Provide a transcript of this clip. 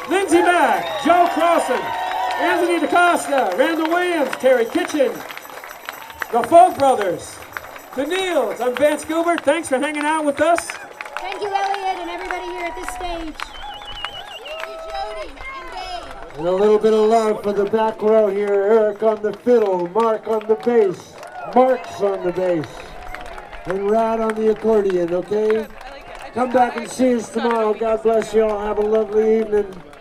Lindsey Mack, Joe Crossan, Anthony DaCosta, Randall Williams, Terry Kitchen, the Folk Brothers, the Neils. I'm Vance Gilbert. Thanks for hanging out with us. Thank you, Elliot, and everybody here at this stage. Thank you, Jody and Dave. And a little bit of love for the back row here. Eric on the fiddle, Mark on the bass, Mark's on the bass, and Rod on the accordion, okay? Come back and see us tomorrow. God bless you all. Have a lovely evening.